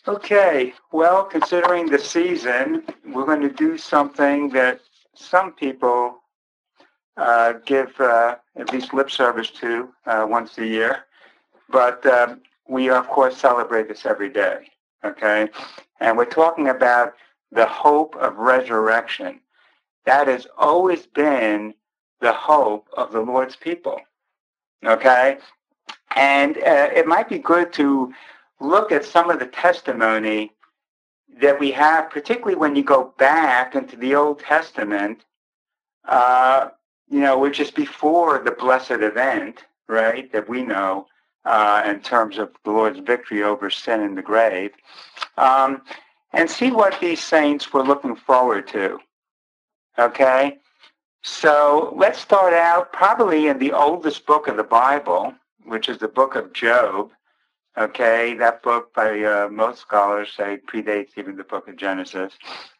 Okay, well, considering the season, we're going to do something that some people give at least lip service to once a year, but we, of course, celebrate this every day, okay? And we're talking about the hope of resurrection. That has always been the hope of the Lord's people, okay? And it might be good to look at some of the testimony that we have, particularly when you go back into the Old Testament, which is before the blessed event, right, that we know in terms of the Lord's victory over sin and the grave, and see what these saints were looking forward to, okay? So let's start out probably in the oldest book of the Bible, which is the book of Job. Okay, that book by most scholars say predates even the book of Genesis.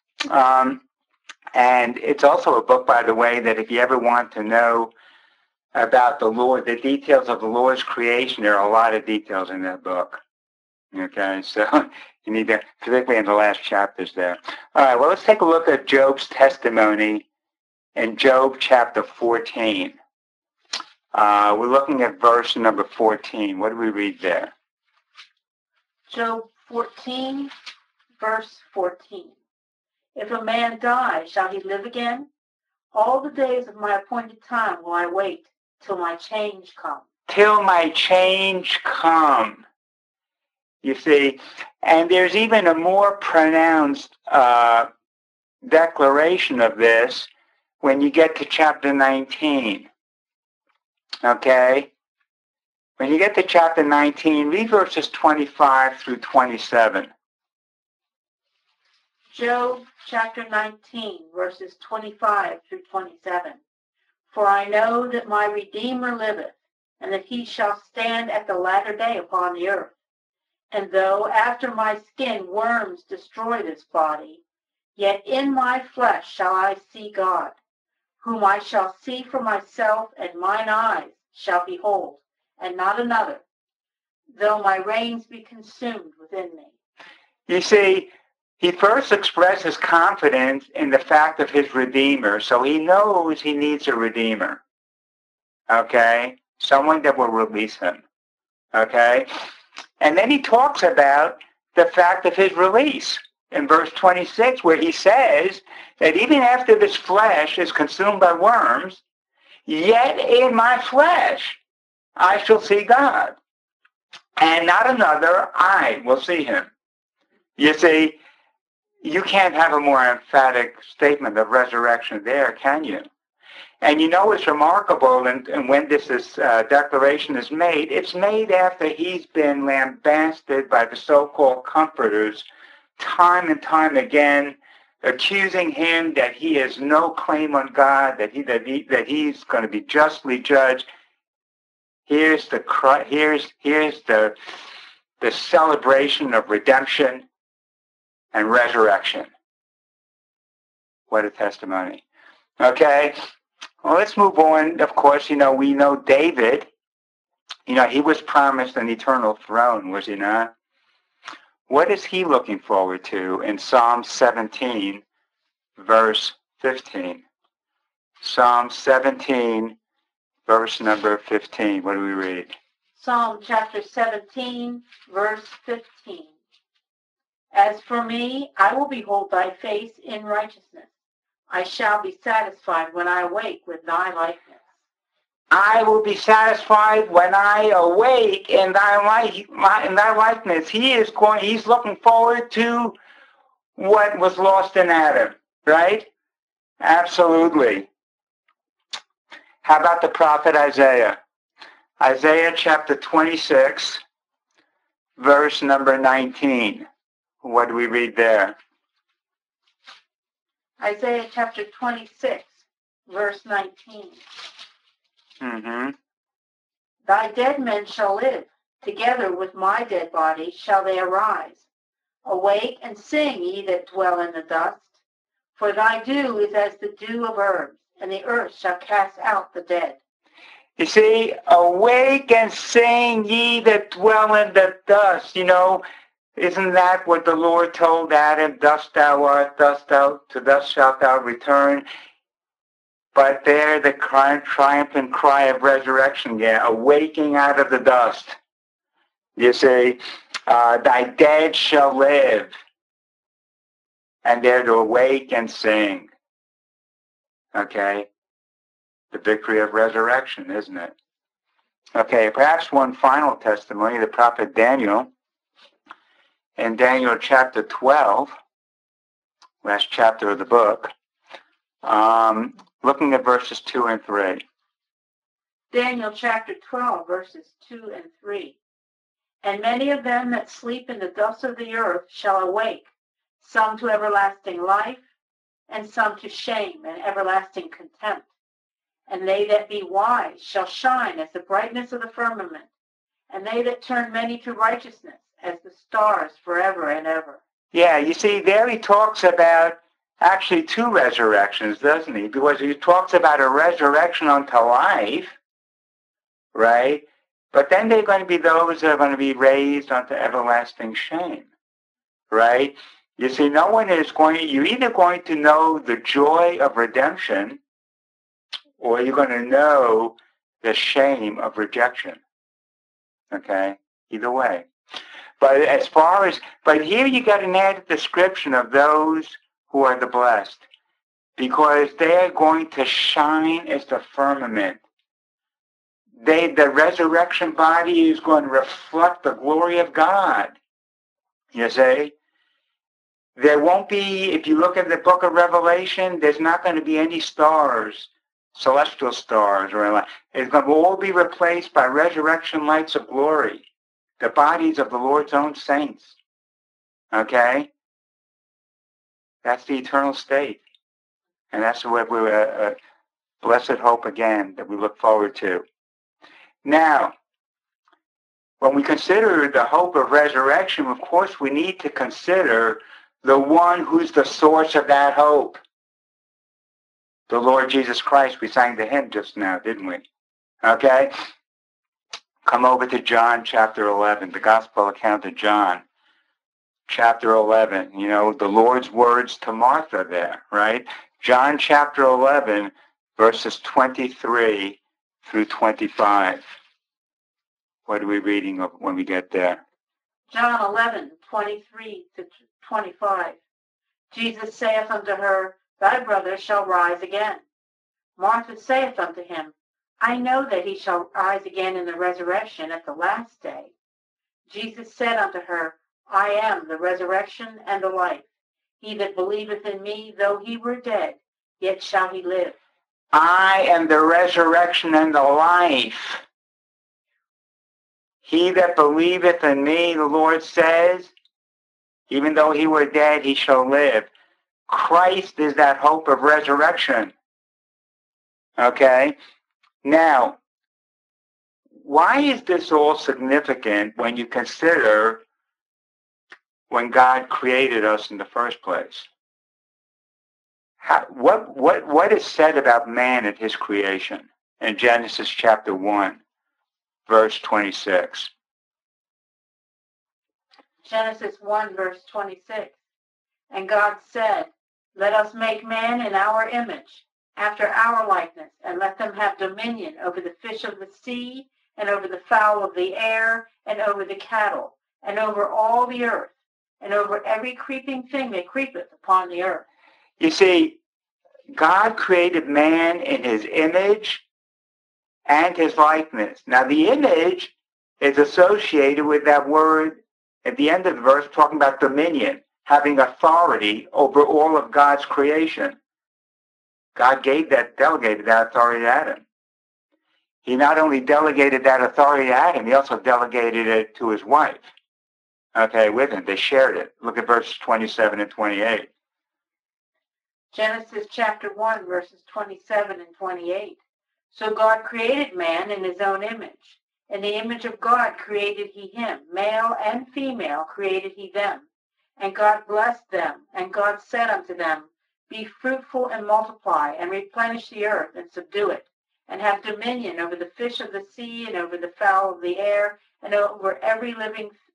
And it's also a book, by the way, that if you ever want to know about the Lord, the details of the Lord's creation, there are a lot of details in that book. Okay, so you need to, particularly in the last chapters there. All right, well, let's take a look at Job's testimony in Job chapter 14. We're looking at verse number 14. What do we read there? Job 14, verse 14. If a man die, shall he live again? All the days of my appointed time will I wait till my change come. Till my change come. You see, and there's even a more pronounced declaration of this when you get to chapter 19. Okay? When you get to chapter 19, read verses 25 through 27. Job chapter 19, verses 25 through 27. For I know that my Redeemer liveth, and that he shall stand at the latter day upon the earth. And though after my skin worms destroy this body, yet in my flesh shall I see God, whom I shall see for myself, and mine eyes shall behold, and not another, though my reins be consumed within me. You see, he first expresses confidence in the fact of his Redeemer, so he knows he needs a Redeemer, okay? Someone that will release him, okay? And then he talks about the fact of his release in verse 26, where he says that even after this flesh is consumed by worms, yet in my flesh I shall see God, and not another eye will see him. You see, you can't have a more emphatic statement of resurrection there, can you? And you know it's remarkable, and when this declaration is made, it's made after he's been lambasted by the so-called comforters time and time again, accusing him that he has no claim on God, that he's going to be justly judged. Here's the celebration of redemption and resurrection. What a testimony. Okay, well, let's move on. Of course, we know David. He was promised an eternal throne, was he not? What is he looking forward to in Psalm 17, verse 15? Psalm 17, verse number 15. What do we read? Psalm chapter 17, verse 15. As for me, I will behold thy face in righteousness. I shall be satisfied when I awake with thy likeness. I will be satisfied when I awake in thy likeness. He's looking forward to what was lost in Adam, right? Absolutely. How about the prophet Isaiah? Isaiah chapter 26, verse number 19. What do we read there? Isaiah chapter 26, verse 19. Mm-hmm. Thy dead men shall live, together with my dead body shall they arise. Awake and sing, ye that dwell in the dust, for thy dew is as the dew of herbs, and the earth shall cast out the dead. You see, awake and sing, ye that dwell in the dust. Isn't that what the Lord told Adam? Dust thou art, to dust shalt thou return. But there the triumphant cry of resurrection again, awaking out of the dust. You see, thy dead shall live, and they're to awake and sing. Okay? The victory of resurrection, isn't it? Okay, perhaps one final testimony, the prophet Daniel. In Daniel chapter 12, last chapter of the book, looking at verses 2 and 3. Daniel chapter 12, verses 2 and 3. And many of them that sleep in the dust of the earth shall awake, some to everlasting life, and some to shame and everlasting contempt. And they that be wise shall shine as the brightness of the firmament, and they that turn many to righteousness as the stars forever and ever. Yeah, you see, there he talks about actually two resurrections, doesn't he? Because he talks about a resurrection unto life, right? But then there are going to be those that are going to be raised unto everlasting shame, right? You see, no one is going, you're either going to know the joy of redemption, or you're going to know the shame of rejection. Okay? Either way. But but here you got an added description of those who are the blessed, because they're going to shine as the firmament. The resurrection body is going to reflect the glory of God. You see? There won't be, if you look at the book of Revelation, there's not going to be any stars, celestial stars, or anything. It's going to all be replaced by resurrection lights of glory, the bodies of the Lord's own saints. Okay? That's the eternal state. And that's what we're, blessed hope again that we look forward to. Now, when we consider the hope of resurrection, of course, we need to consider the one who's the source of that hope. The Lord Jesus Christ. We sang the hymn just now, didn't we? Okay? Come over to John chapter 11, the gospel account of John. Chapter 11, you know, the Lord's words to Martha there, right? John chapter 11, verses 23 through 25. What are we reading when we get there? John 11, 23 to 25. Jesus saith unto her, Thy brother shall rise again. Martha saith unto him, I know that he shall rise again in the resurrection at the last day. Jesus said unto her, I am the resurrection and the life. He that believeth in me, though he were dead, yet shall he live. I am the resurrection and the life. He that believeth in me, the Lord says, even though he were dead, he shall live. Christ is that hope of resurrection. Okay? Now, why is this all significant when you consider when God created us in the first place? What is said about man at his creation in Genesis chapter 1, verse 26? Genesis 1, verse 26. And God said, Let us make man in our image, after our likeness, and let them have dominion over the fish of the sea, and over the fowl of the air, and over the cattle, and over all the earth, and over every creeping thing that creepeth upon the earth. You see, God created man in his image and his likeness. Now, the image is associated with that word at the end of the verse talking about dominion, having authority over all of God's creation. God delegated that authority to Adam. He not only delegated that authority to Adam, he also delegated it to his wife. Okay, with him. They shared it. Look at verses 27 and 28. Genesis chapter 1, verses 27 and 28. So God created man in his own image. In the image of God created he him. Male and female created he them. And God blessed them. And God said unto them, Be fruitful and multiply, and replenish the earth, and subdue it, and have dominion over the fish of the sea, and over the fowl of the air, and over every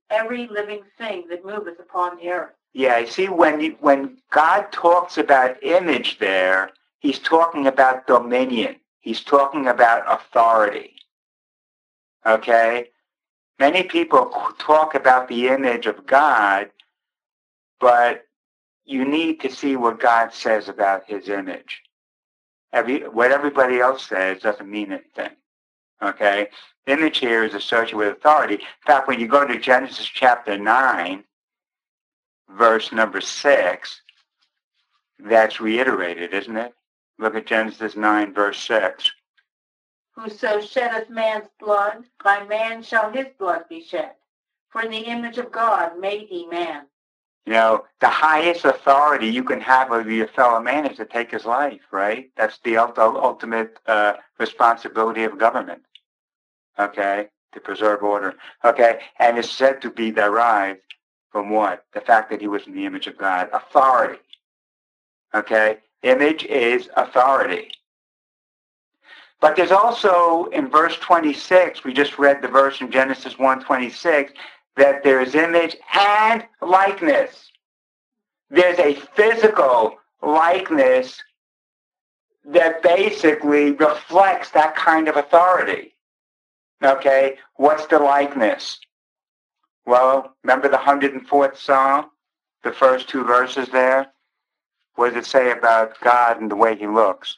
every living thing that moveth upon the earth. Yeah, you see, when God talks about image there, he's talking about dominion. He's talking about authority. Okay? Many people talk about the image of God, but you need to see what God says about his image. What everybody else says doesn't mean anything. Okay? Image here is associated with authority. In fact, when you go to Genesis chapter 9, verse number 6, that's reiterated, isn't it? Look at Genesis 9, verse 6. Whoso sheddeth man's blood, by man shall his blood be shed. For in the image of God made he man. You know, the highest authority you can have over your fellow man is to take his life, right? That's the ultimate responsibility of government, okay, to preserve order. Okay, and it's said to be derived from what? The fact that he was in the image of God. Authority, okay? Image is authority. But there's also, in verse 26, we just read the verse in Genesis 1:26, that there's image and likeness. There's a physical likeness that basically reflects that kind of authority. Okay, what's the likeness? Well, remember the 104th Psalm, the first two verses there? What does it say about God and the way he looks?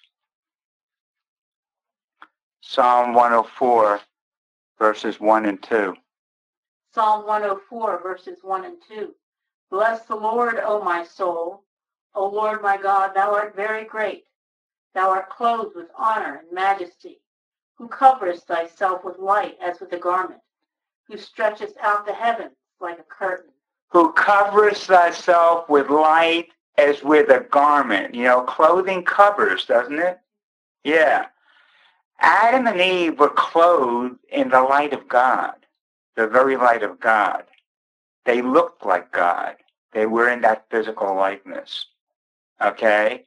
Psalm 104, verses 1 and 2. Psalm 104, verses 1 and 2. Bless the Lord, O my soul. O Lord my God, thou art very great. Thou art clothed with honor and majesty, who coverest thyself with light as with a garment, who stretchest out the heavens like a curtain. Who coverest thyself with light as with a garment. You know, clothing covers, doesn't it? Yeah. Adam and Eve were clothed in the light of God, the very light of God. They looked like God. They were in that physical likeness. Okay?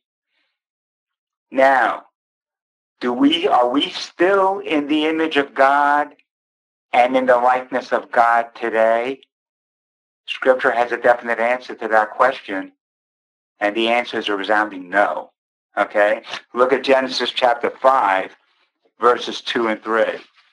Now, are we still in the image of God and in the likeness of God today? Scripture has a definite answer to that question, and the answer is a resounding no. Okay? Look at Genesis chapter 5, verses 2 and 3.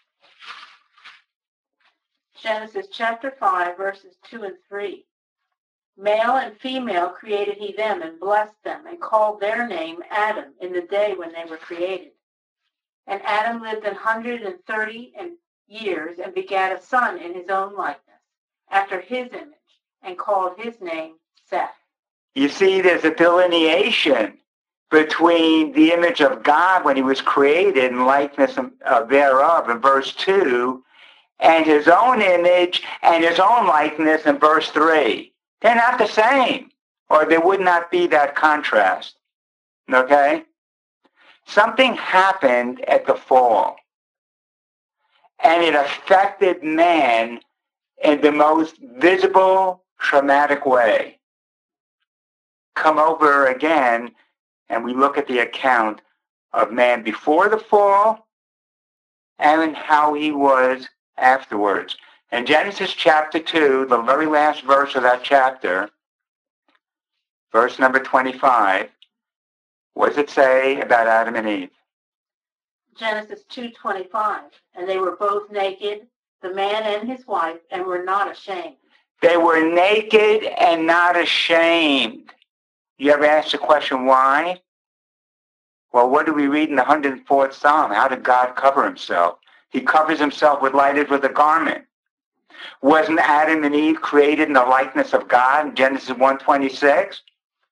Genesis chapter 5, verses 2 and 3. Male and female created he them and blessed them and called their name Adam in the day when they were created. And Adam lived 130 years and begat a son in his own likeness, after his image, and called his name Seth. You see, there's a delineation between the image of God when he was created and likeness thereof in verse 2, and his own image and his own likeness in verse 3. They're not the same, or there would not be that contrast. Okay? Something happened at the fall, and it affected man in the most visible, traumatic way. Come over again, and we look at the account of man before the fall and how he was afterwards. In Genesis chapter 2, the very last verse of that chapter, verse number 25, what does it say about Adam and Eve? Genesis 2:25. And they were both naked, the man and his wife, and were not ashamed. They were naked and not ashamed. You ever ask the question, why? Well, what do we read in the 104th Psalm? How did God cover himself? He covers himself with light as with a garment. Wasn't Adam and Eve created in the likeness of God in Genesis 1:26?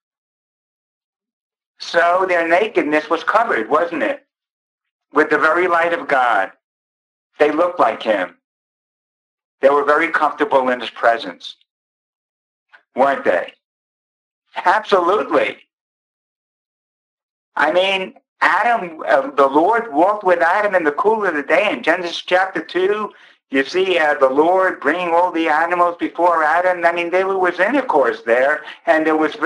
So their nakedness was covered, wasn't it? With the very light of God. They looked like him. They were very comfortable in his presence, weren't they? Absolutely. I mean, Adam, the Lord walked with Adam in the cool of the day. In Genesis chapter 2, you see the Lord bringing all the animals before Adam. I mean, there was intercourse there, and there was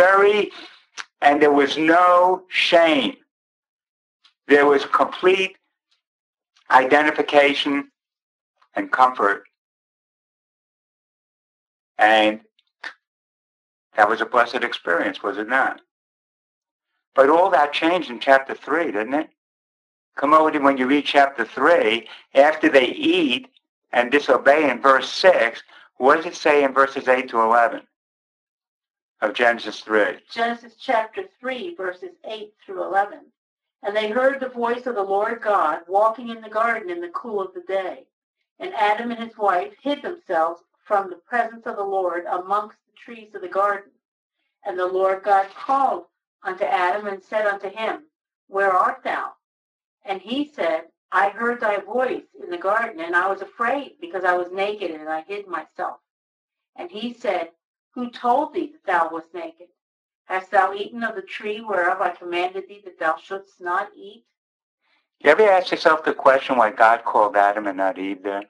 no shame. There was complete identification and comfort And that was a blessed experience, was it not? But all that changed in chapter 3, didn't it? Come over to when you read chapter 3, after they eat and disobey in verse 6, what does it say in verses 8 to 11 of Genesis 3? Genesis chapter 3, verses 8 through 11. And they heard the voice of the Lord God walking in the garden in the cool of the day. And Adam and his wife hid themselves from the presence of the Lord amongst the trees of the garden. And the Lord God called unto Adam and said unto him, Where art thou? And he said, I heard thy voice in the garden, and I was afraid, because I was naked, and I hid myself. And he said, Who told thee that thou wast naked? Hast thou eaten of the tree whereof I commanded thee that thou shouldst not eat? You ever ask yourself the question why God called Adam and not Eve there?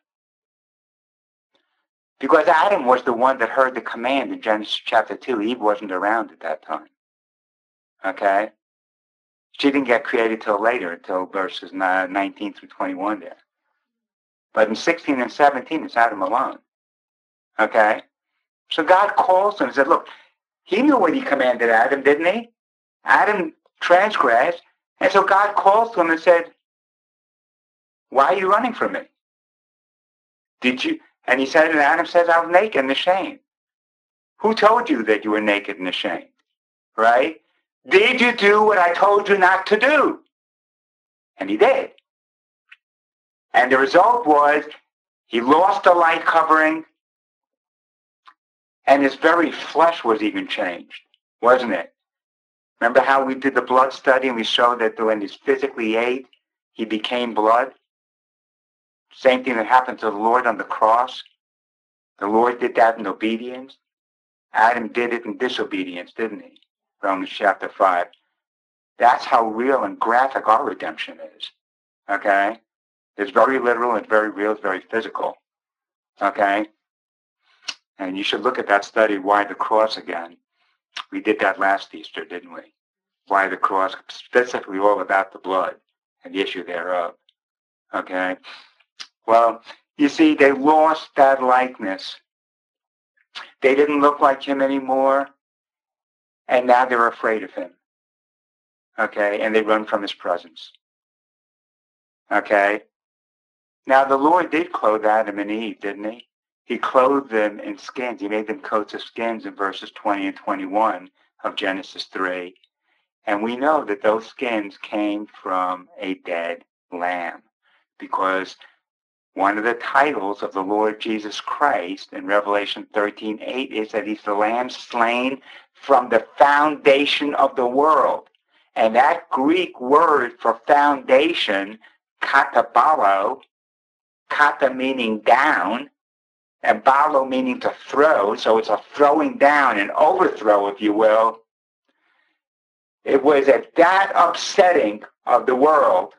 Because Adam was the one that heard the command in Genesis chapter 2. Eve wasn't around at that time. Okay? She didn't get created till later, until verses 19 through 21 there. But in 16 and 17, it's Adam alone. Okay? So God calls him and said, look, he knew what he commanded Adam, didn't he? Adam transgressed. And so God calls to him and said, why are you running from me? Did you? And he said, and Adam says, I was naked and ashamed. Who told you that you were naked and ashamed? Right? Did you do what I told you not to do? And he did. And the result was he lost the light covering, and his very flesh was even changed, wasn't it? Remember how we did the blood study and we showed that when he physically ate, he became blood? Same thing that happened to the Lord on the cross. The Lord did that in obedience. Adam did it in disobedience, didn't he? Romans chapter 5. That's how real and graphic our redemption is. Okay? It's very literal, it's very real, it's very physical. Okay? And you should look at that study, Why the Cross, again. We did that last Easter, didn't we? Why the Cross, specifically all about the blood and the issue thereof. Okay? Well, you see, they lost that likeness. They didn't look like him anymore, and now they're afraid of him. Okay? And they run from his presence. Okay? Now, the Lord did clothe Adam and Eve, didn't he? He clothed them in skins. He made them coats of skins in verses 20 and 21 of Genesis 3. And we know that those skins came from a dead lamb, because one of the titles of the Lord Jesus Christ in Revelation 13:8 is that he's the lamb slain from the foundation of the world. And that Greek word for foundation, katabalo, kata meaning down, and balo meaning to throw, so it's a throwing down, an overthrow, if you will. It was at that upsetting of the world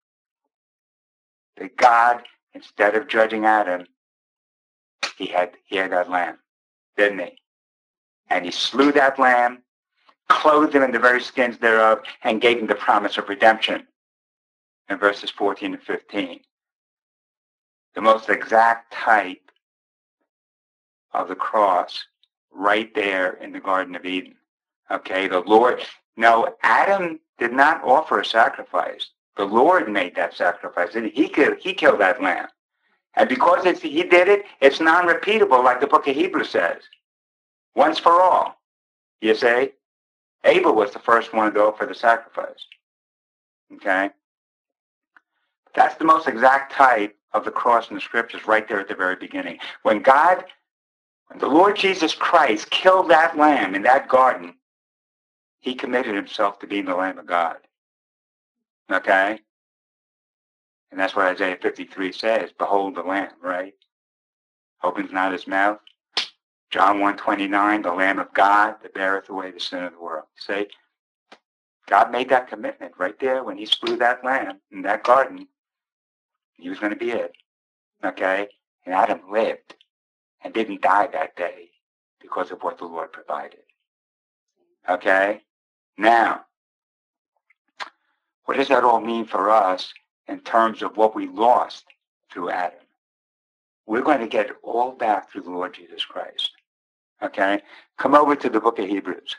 that God, instead of judging Adam, he had that lamb, didn't he? And he slew that lamb, clothed him in the very skins thereof, and gave him the promise of redemption in verses 14 and 15. The most exact type of the cross right there in the Garden of Eden. Okay, the Lord, no, Adam did not offer a sacrifice. The Lord made that sacrifice. He killed that lamb. And because he did it, it's non-repeatable, like the book of Hebrews says. Once for all, you see? Abel was the first one to offer the sacrifice. Okay? That's the most exact type of the cross in the scriptures right there at the very beginning. When the Lord Jesus Christ killed that lamb in that garden, he committed himself to being the Lamb of God. Okay? And that's what Isaiah 53 says, behold the Lamb, right? Opens not his mouth. John 1:29, the Lamb of God that beareth away the sin of the world. See? God made that commitment right there when he slew that lamb in that garden. He was going to be it. Okay? And Adam lived and didn't die that day because of what the Lord provided. Okay? Now, what does that all mean for us in terms of what we lost through Adam? We're going to get all back through the Lord Jesus Christ. Okay? Come over to the book of Hebrews.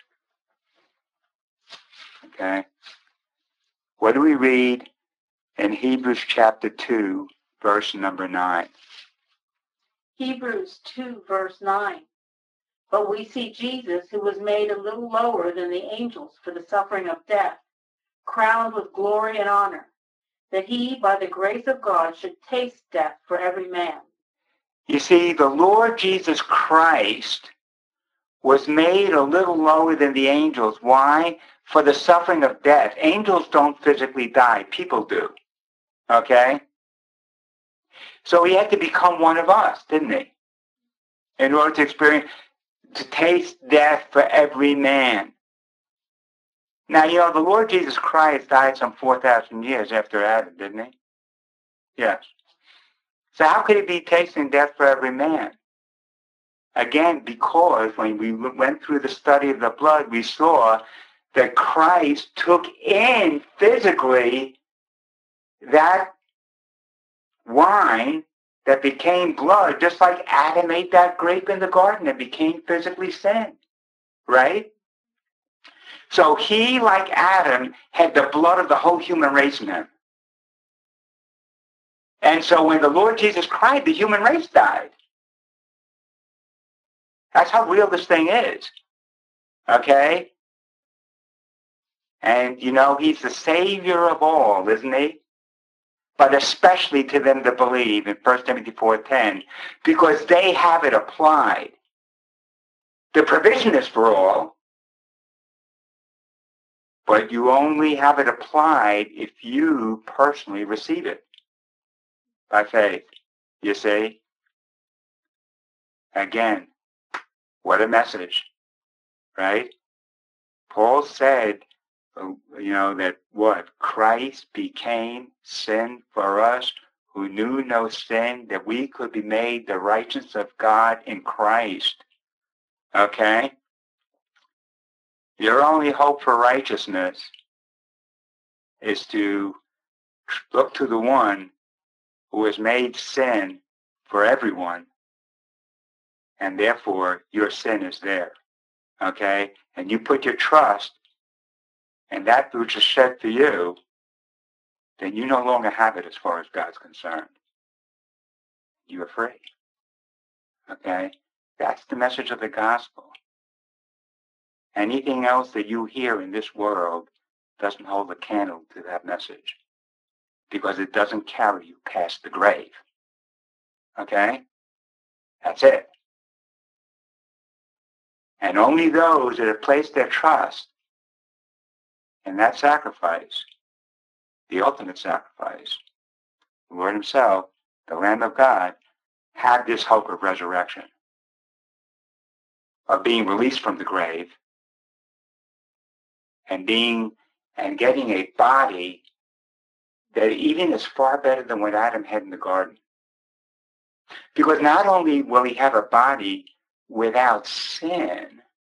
Okay? What do we read in Hebrews chapter 2, verse number 9? Hebrews 2, verse 9. But we see Jesus, who was made a little lower than the angels for the suffering of death, crowned with glory and honor, that he, by the grace of God, should taste death for every man. You see, the Lord Jesus Christ was made a little lower than the angels. Why? For the suffering of death. Angels don't physically die. People do. Okay? So he had to become one of us, didn't he? In order to taste death for every man. Now, you know, the Lord Jesus Christ died some 4,000 years after Adam, didn't he? Yes. So how could he be tasting death for every man? Again, because when we went through the study of the blood, we saw that Christ took in physically that wine that became blood, just like Adam ate that grape in the garden and became physically sin, right? So he, like Adam, had the blood of the whole human race in him. And so when the Lord Jesus cried, the human race died. That's how real this thing is. Okay? And, you know, he's the Savior of all, isn't he? But especially to them that believe in 1 Timothy 4:10, because they have it applied. The provision is for all, but you only have it applied if you personally receive it by faith. You see? Again, what a message, right? Paul said, you know, that what? Christ became sin for us who knew no sin, that we could be made the righteousness of God in Christ. Okay? Your only hope for righteousness is to look to the one who has made sin for everyone, and therefore your sin is there. Okay? And you put your trust in that which is shed for you, then you no longer have it as far as God's concerned. You are free. Okay? That's the message of the gospel. Anything else that you hear in this world doesn't hold a candle to that message, because it doesn't carry you past the grave. Okay? That's it. And only those that have placed their trust in that sacrifice, the ultimate sacrifice, the Lord himself, the Lamb of God, have this hope of resurrection, of being released from the grave, and getting a body that even is far better than what Adam had in the garden. Because not only will he have a body without sin,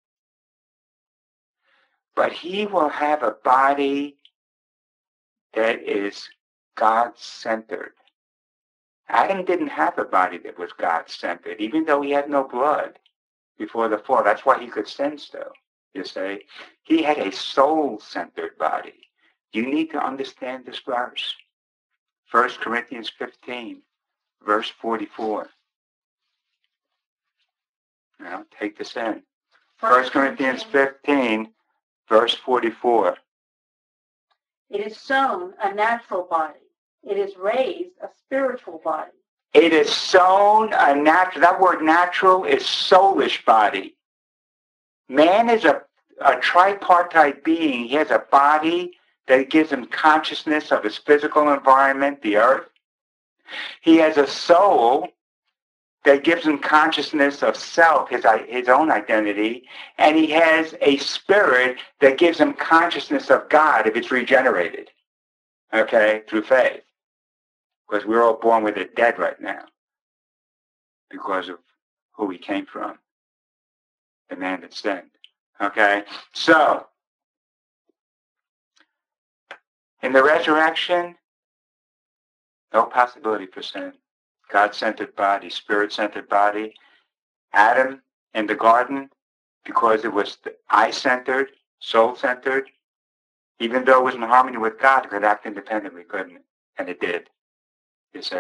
but he will have a body that is God-centered. Adam didn't have a body that was God-centered, even though he had no blood before the fall. That's why he could sin still, you see. He had a soul-centered body. You need to understand this verse. 1 Corinthians 15, verse 44. Now, take this in. 1 Corinthians 15, verse 44. It is sown a natural body. It is raised a spiritual body. It is sown a natural, that word natural is soulish body. Man is a tripartite being. He has a body that gives him consciousness of his physical environment, the earth. He has a soul that gives him consciousness of self, his own identity, and he has a spirit that gives him consciousness of God if it's regenerated, okay, through faith. Because we're all born with it dead right now because of who we came from, the man that sinned, okay? So, in the resurrection, no possibility for sin. God-centered body, spirit-centered body. Adam in the garden because it was eye-centered, soul-centered. Even though it was in harmony with God, it could act independently, couldn't it? And it did, you see.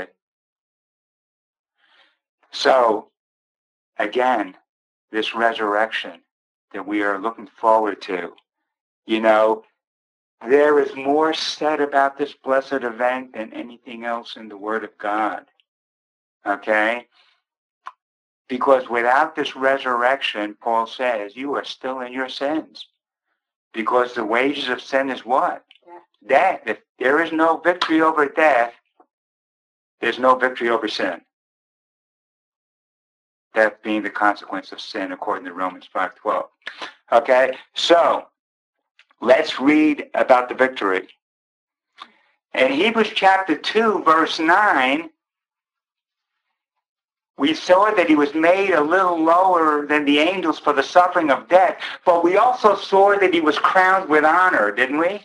So, again, this resurrection that we are looking forward to, you know, there is more said about this blessed event than anything else in the Word of God. Okay? Because without this resurrection, Paul says, you are still in your sins. Because the wages of sin is what? Death. If there is no victory over death, there's no victory over sin. Death being the consequence of sin, according to Romans 5:12. Okay? So, let's read about the victory. In Hebrews chapter 2, verse 9, we saw that he was made a little lower than the angels for the suffering of death, but we also saw that he was crowned with honor, didn't we?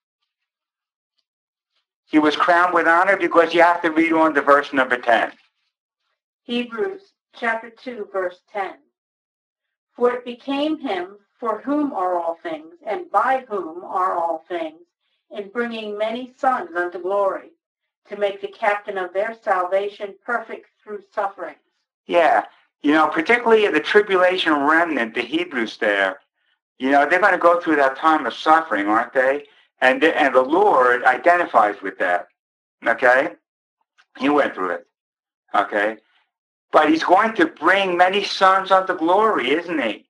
He was crowned with honor because you have to read on to verse number 10. Hebrews chapter 2, verse 10. For it became him for whom are all things, and by whom are all things, in bringing many sons unto glory, to make the captain of their salvation perfect through sufferings. Yeah, you know, particularly in the tribulation remnant, the Hebrews there, you know, they're going to go through that time of suffering, aren't they? And the Lord identifies with that, okay? He went through it, okay? But he's going to bring many sons unto glory, isn't he?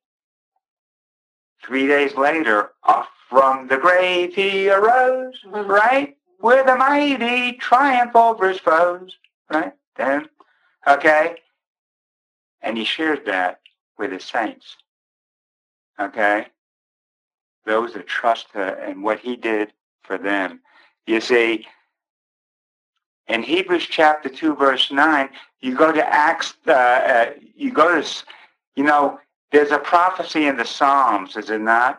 3 days later, up from the grave he arose, right? With a mighty triumph over his foes, right? Then, okay? And he shares that with his saints, okay? Those that trust in what he did for them. You see, in Hebrews chapter 2, verse 9, you go to Acts, you go to, you know, there's a prophecy in the Psalms, is it not?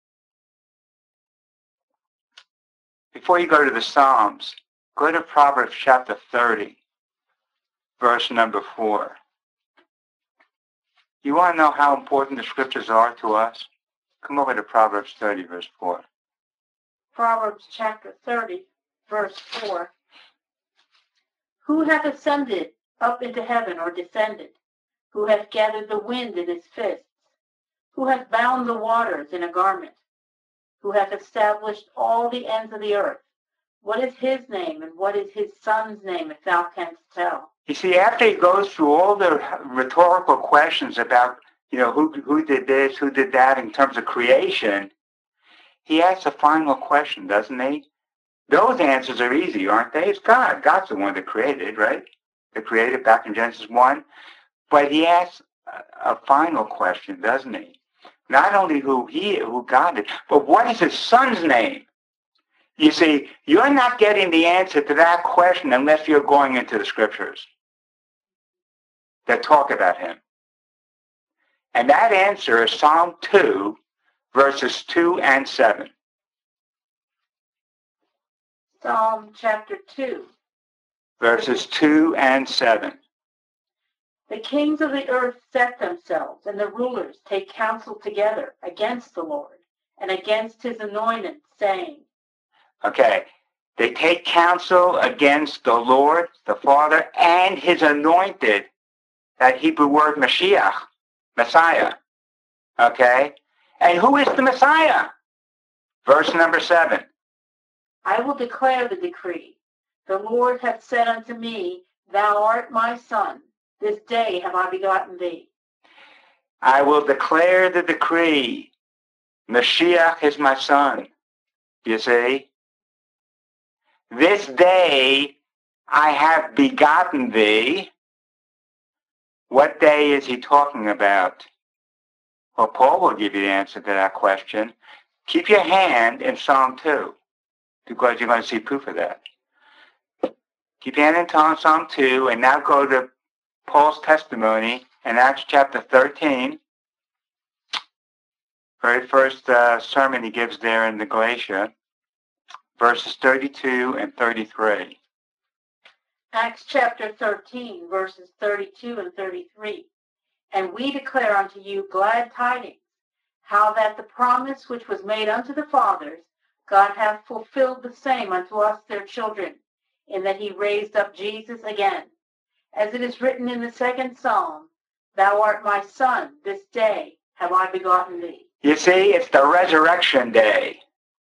Before you go to the Psalms, go to Proverbs chapter 30, verse number 4. You want to know how important the scriptures are to us? Come over to Proverbs 30, verse 4. Proverbs chapter 30, verse 4. Who hath ascended up into heaven, or descended? Who hath gathered the wind in his fists? Who hath bound the waters in a garment? Who hath established all the ends of the earth? What is his name, and what is his son's name, if thou canst tell? You see, after he goes through all the rhetorical questions about, you know, who did this, who did that in terms of creation, he asks a final question, doesn't he? Those answers are easy, aren't they? It's God. God's the one that created, right? That created back in Genesis 1. But he asks a final question, doesn't he? Not only who God is, but what is his son's name? You see, you're not getting the answer to that question unless you're going into the scriptures that talk about him. And that answer is Psalm 2, verses 2 and 7. Psalm chapter 2. Verses 2 and 7. The kings of the earth set themselves, and the rulers take counsel together against the Lord and against his anointed, saying. Okay, they take counsel against the Lord, the Father, and his anointed, that Hebrew word Mashiach, Messiah. Okay? And who is the Messiah? Verse number 7. I will declare the decree. The Lord hath said unto me, Thou art my son. This day have I begotten thee. I will declare the decree. Mashiach is my son. You see? This day I have begotten thee. What day is he talking about? Well, Paul will give you the answer to that question. Keep your hand in Psalm 2, because you're going to see proof of that. Keep your hand in Psalm 2, and now go to Paul's testimony in Acts chapter 13. Very first sermon he gives there in the Galatia, verses 32 and 33. Acts chapter 13, verses 32 and 33. And we declare unto you glad tidings, how that the promise which was made unto the fathers, God hath fulfilled the same unto us their children, in that he raised up Jesus again. As it is written in the 2nd Psalm, Thou art my son, this day have I begotten thee. You see, it's the resurrection day.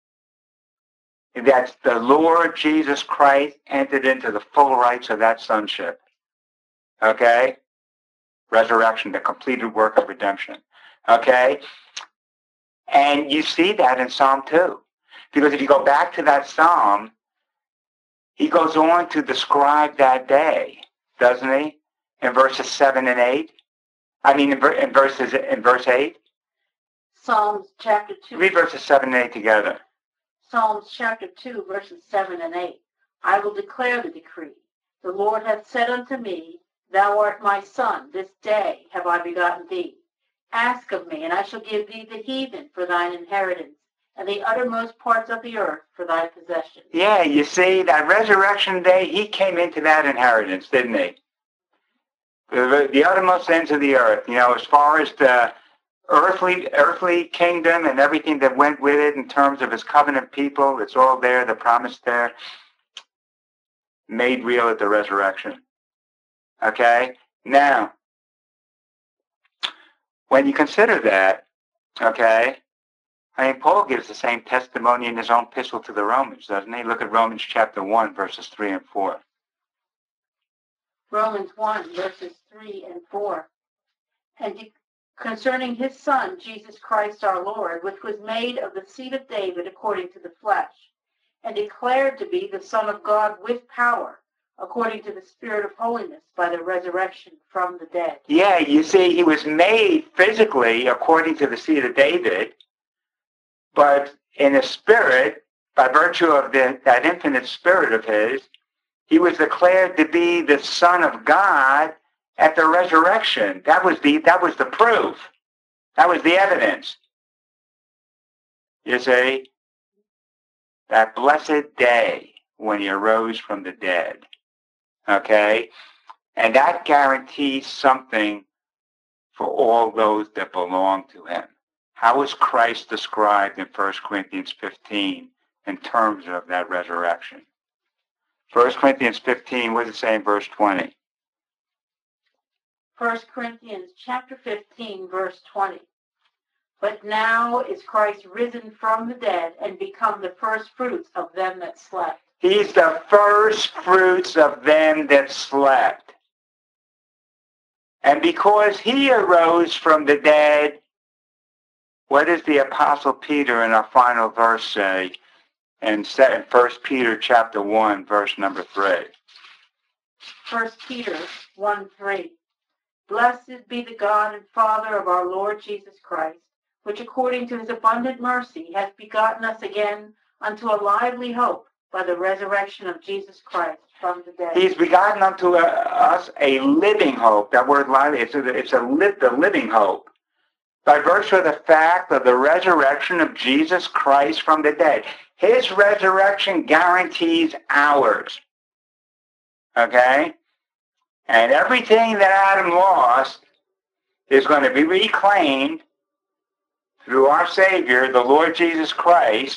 That the Lord Jesus Christ entered into the full rights of that sonship. Okay? Resurrection, the completed work of redemption. Okay? And you see that in Psalm 2. Because if you go back to that Psalm, he goes on to describe that day, doesn't he? In verses 7 and 8. I mean, in verse 8. Psalms chapter 2. Read verses 7 and 8 together. Psalms chapter 2, verses 7 and 8. I will declare the decree. The Lord hath said unto me, Thou art my son, this day have I begotten thee. Ask of me, and I shall give thee the heathen for thine inheritance, and the uttermost parts of the earth for thy possession. Yeah, you see, that resurrection day, he came into that inheritance, didn't he? The uttermost ends of the earth, as far as the earthly kingdom and everything that went with it in terms of his covenant people, it's all there, the promise there, made real at the resurrection. Okay? Now, when you consider that, okay, Paul gives the same testimony in his own epistle to the Romans, doesn't he? Look at Romans chapter 1, verses 3 and 4. Romans 1, verses 3 and 4. And concerning his Son, Jesus Christ our Lord, which was made of the seed of David according to the flesh, and declared to be the Son of God with power, according to the Spirit of holiness, by the resurrection from the dead. Yeah, you see, he was made physically according to the seed of David, but in a spirit, by virtue of that infinite spirit of his, he was declared to be the Son of God at the resurrection. That was the proof. That was the evidence. You see, that blessed day when he arose from the dead. Okay? And that guarantees something for all those that belong to him. How is Christ described in 1 Corinthians 15 in terms of that resurrection? 1 Corinthians 15, what does it say in verse 20? 1 Corinthians chapter 15, verse 20. But now is Christ risen from the dead and become the first fruits of them that slept. He's the first fruits of them that slept. And because he arose from the dead, what does the Apostle Peter in our final verse say in 1 Peter chapter 1, verse number 3? 1 Peter 1, 3. Blessed be the God and Father of our Lord Jesus Christ, which according to his abundant mercy hath begotten us again unto a lively hope by the resurrection of Jesus Christ from the dead. He's begotten unto us a living hope. That word lively, it's the living hope. By virtue of the fact of the resurrection of Jesus Christ from the dead. His resurrection guarantees ours. Okay? And everything that Adam lost is going to be reclaimed through our Savior, the Lord Jesus Christ.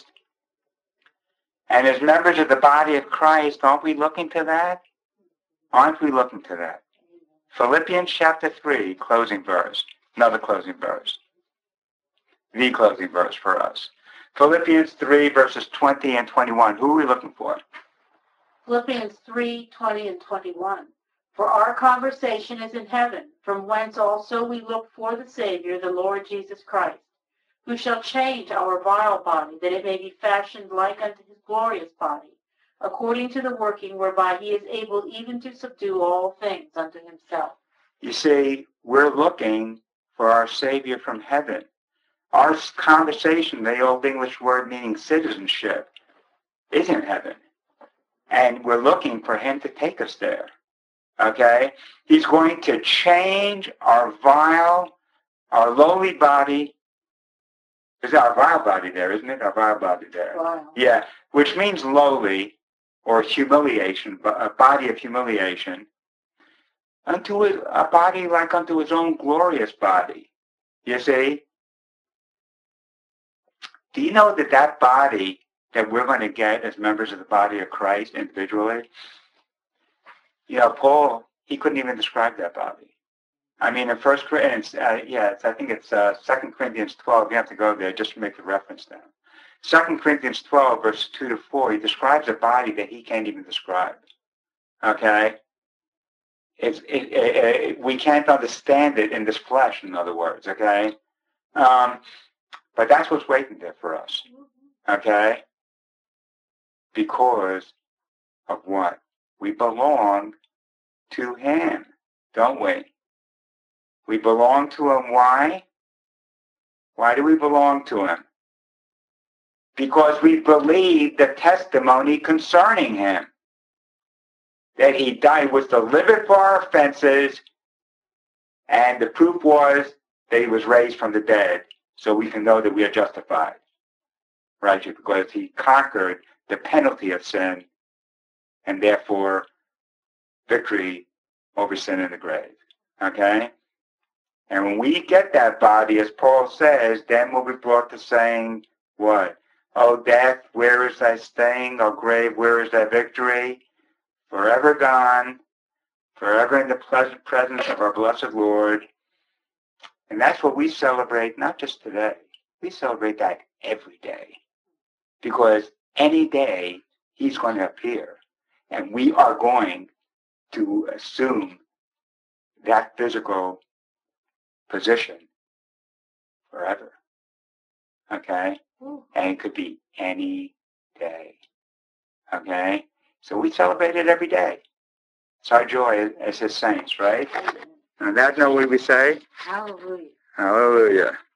And as members of the body of Christ, aren't we looking to that? Aren't we looking to that? Philippians chapter 3, closing verse. Another closing verse. The closing verse for us. Philippians 3, verses 20 and 21. Who are we looking for? Philippians 3, 20 and 21. For our conversation is in heaven, from whence also we look for the Savior, the Lord Jesus Christ, who shall change our vile body, that it may be fashioned like unto his glorious body, according to the working whereby he is able even to subdue all things unto himself. You see, we're looking for our Savior from heaven. Our conversation, the old English word meaning citizenship, is in heaven. And we're looking for him to take us there. Okay? He's going to change our lowly body. Is our vile body there, isn't it? Our vile body there. Wow. Yeah, which means lowly or humiliation, a body of humiliation. unto a body like unto his own glorious body. You see? Do you know that that body that we're going to get as members of the body of Christ individually? You know, Paul, he couldn't even describe that body. I mean, in 1 Corinthians, I think it's 2 Corinthians 12. You have to go there just to make the reference down. 2 Corinthians 12, verse 2 to 4, he describes a body that he can't even describe. Okay? We can't understand it in this flesh, in other words, okay? But that's what's waiting there for us, okay? Because of what? We belong to him, don't we? We belong to him. Why? Why do we belong to him? Because we believe the testimony concerning him. That he died, was delivered for our offenses, and the proof was that he was raised from the dead, so we can know that we are justified. Right? Because he conquered the penalty of sin, and therefore victory over sin in the grave. Okay? And when we get that body, as Paul says, then we'll be brought to saying, what? O death, where is thy sting? O grave, where is thy victory? Forever gone, forever in the pleasant presence of our blessed Lord. And that's what we celebrate, not just today. We celebrate that every day. Because any day, he's going to appear. And we are going to assume that physical position forever. Okay? And it could be any day. Okay? So we celebrate it every day. It's our joy as his saints, right? On that note, what do we say? Hallelujah. Hallelujah.